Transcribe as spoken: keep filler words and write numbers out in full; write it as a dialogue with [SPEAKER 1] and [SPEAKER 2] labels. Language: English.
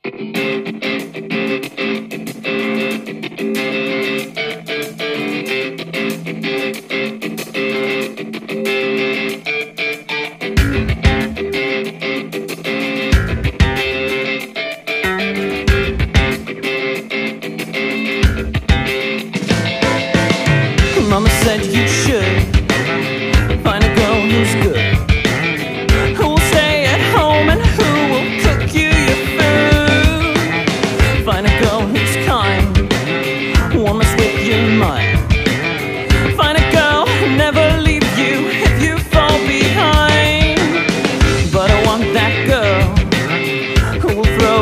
[SPEAKER 1] Mama said you should find a girl who's good, who will stay at home and who will cook you your food. Find a girl who's kind, warm us with your mind. Find a girl who'll never leave you if you fall behind. But I want that girl who will throw